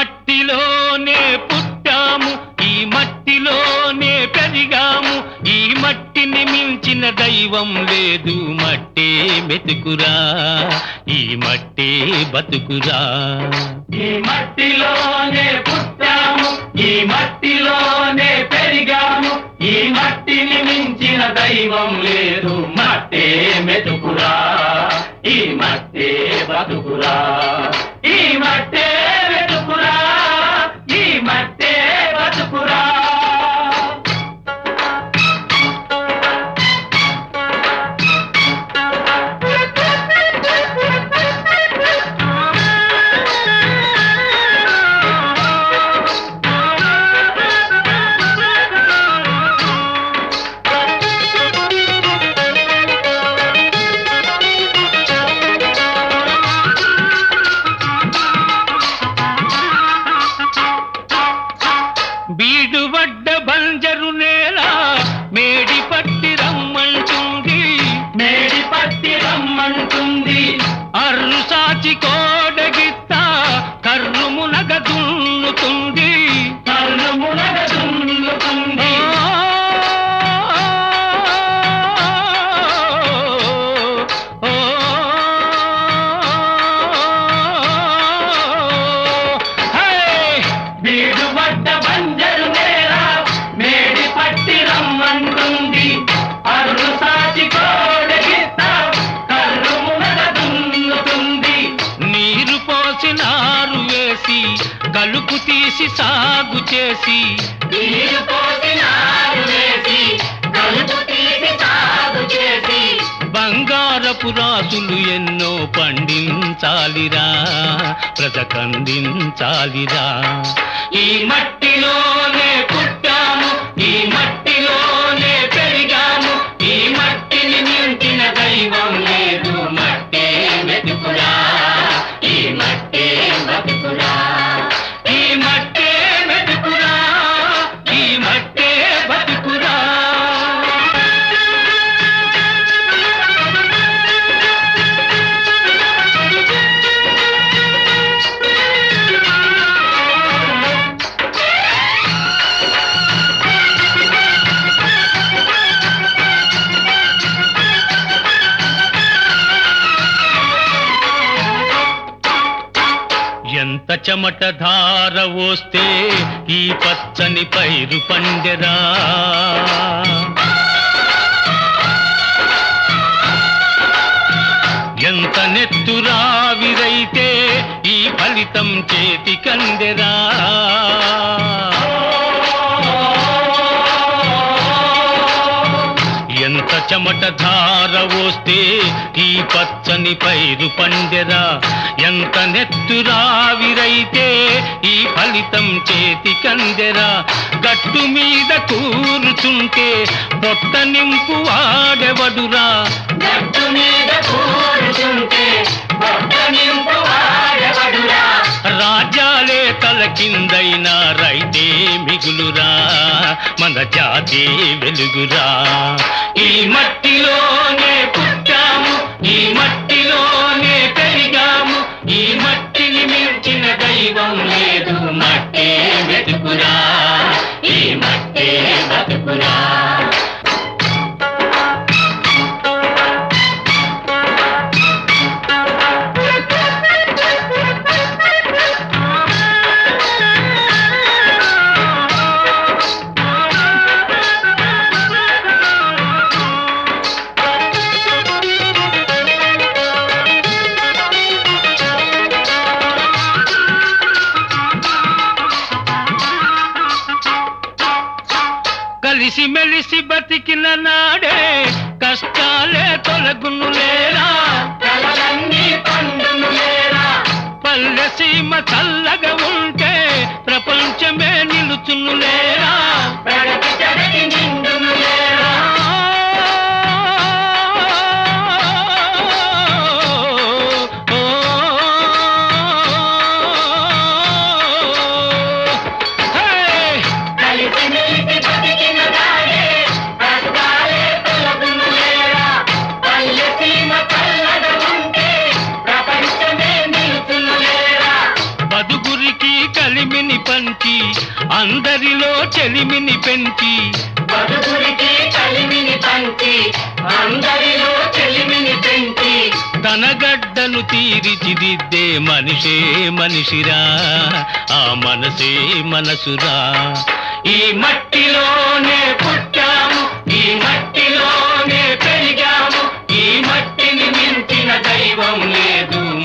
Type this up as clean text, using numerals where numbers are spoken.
మట్టిలోనే పుట్టాము, ఈ మట్టిలోనే పెరిగాము, ఈ మట్టిని మించిన దైవం లేదు. మట్టే మెతుకురా, ఈ మట్టే బతుకురా. ఈ మట్టిలోనే పుట్టాము, ఈ మట్టిలోనే పెరిగాము, ఈ మట్టిని మించిన దైవం లేదు. మట్టే మెతుకురా, ఈ మట్టే బతుకురా. ఈ మట్టే మెతుకురా, ఈ మట్టే బతుకురా. బీడువడ్డ బంజరు నేల మేడి పట్టి రమ్మంటుంది, మేడి పట్టి రమ్మంటుంది. అర్రు సాచి కోడగిత్త కర్రు మునగ దున్నుతుంది, కర్రు మునగ దున్నుతుంది. బీడువడ్డ బంజరు నేల మేడి పట్టి రమ్మంటుంది. అర్రు సాచి కోడగిత్త కర్రు మునగ దున్నుతుంది. నీరు పోసి నారు వేసి కలుపు తీసి సాగు చేసి, నీరు పోసి నారు వేసి కలుపు తీసి సాగు చేసి, బంగారపు రాసులు ఎన్నో పండించాలిరా, బ్రతకందించాలిరా. ఈ మట్టిలోనే పుట్టాము, ఈ మట్టిలోనే పెరిగాము, ఈ మట్టిని మించిన దైవం లేదు. మట్టే మెతుకురా, ఈ మట్టే బతుకురా. ఈ మట్టే మెతుకురా, ఈ మట్టే బతుకురా. ఎంత చెమట ధార వస్తే ఈ పచ్చని పైరు పండెరా, ఎంత నెత్తురావిరైతే ఈ ఫలితం చేతికందెరా. ఎంత చెమట ధార వస్తే ఈ పచ్చని పైరు పండెరా, ఎంత నెత్తురావిరైతే ఈ ఫలితం చేతికందెరా. గట్టు మీద కూర్చుంటే పొట్ట నింపు వాడెవడురా, గట్టు మీద కూర్చుంటే పొట్ట నింపు వాడెవడురా. రాజ్యాలే తల కిందైనా రైతే మిగులురా, మన జాతి వెలుగురా. ఈ మట్టిలోనే పుట్టాము, ఈ మట్టిలోనే పెరిగాము, ఈ మట్టిని మించిన దైవం లేదు. మట్టే మెతుకురా, ఈ మట్టే బతుకురా. కలిసి మెలిసి బతికిన నాడే కష్టాలే తొలగును లేరా, కలలన్నీ పండును లేరా. పల్లె సీమ చల్లగా ఉంటే ప్రపంచమే నిలుచును లేరా. పెడకి చెడకి నిండును లేరా. కలిసి మెలిసి బతికిన నాడే కష్టాలే తొలగును లేరా. పల్లె సీమ చల్లగా ఉంటే ప్రపంచమే నిలుచును లేరా. బతుకురికి కలిమిని పంచి అందరిలో చెలిమిని పెంచి బతుకురికి కలిమిని పంచి అందరిలో చెలిమిని పెంచి తన గడ్డను తీర్చిదిద్దే మనిషే మనిషిరా, ఆ మనసే మనసురా. ఈ మట్టిలోనే పుట్టాము, ఈ మట్టిలోనే పెరిగాము, ఈ మట్టిని మించిన దైవం లేదు.